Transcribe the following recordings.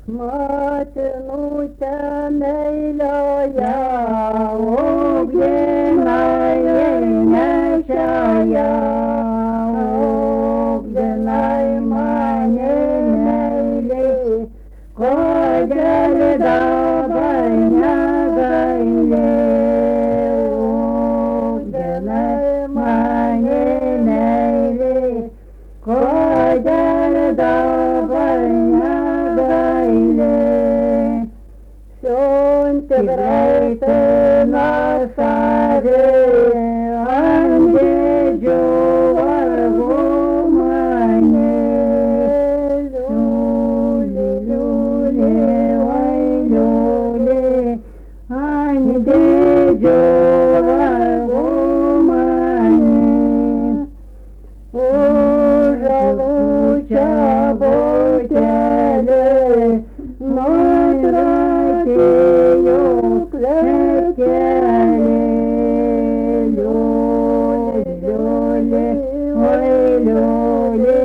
Motinute meilioje, ugdinai nešioje, ugdinai mane meiliai, kodėl dabar negaili, ugdinai mane meiliai, kodėl dabar negaili. Siunti greitai nasarį ant didžių vargų mane. Liuli, liuli, oi liuli, ant didžių vargų mane. Užalučia butelį nutrakėjo klekelį. Liuli, liuli, oi liuli,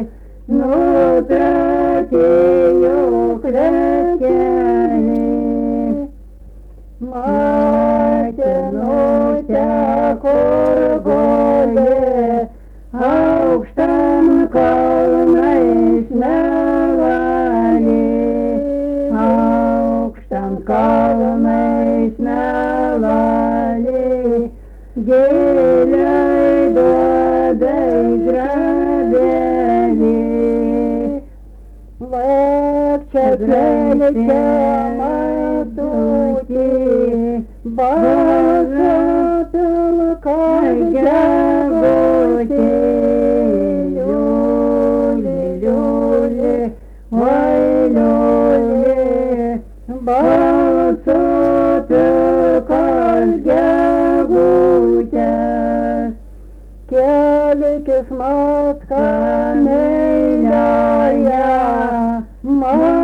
nutrakėjo klekelį. Motinute, kur guli, aukštam kalnais nevalį, aukštam kalnais nevalį, giliai duodai grabėlį. Lėkčia keličia matutį, bazo pilka gegutį. Liuli, liuli, oi liuli, balso pilkos gegutės. Kelikis matka meilioje,